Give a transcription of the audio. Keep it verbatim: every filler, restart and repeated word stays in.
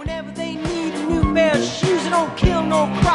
Whenever they need a new pair of shoes, they don't kill no crowd.